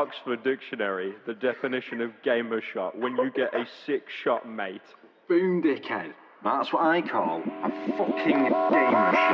Oxford Dictionary, the definition of gamer shot, when you get a sick shot, mate. Boom, dickhead. That's what I call a fucking gamer shot.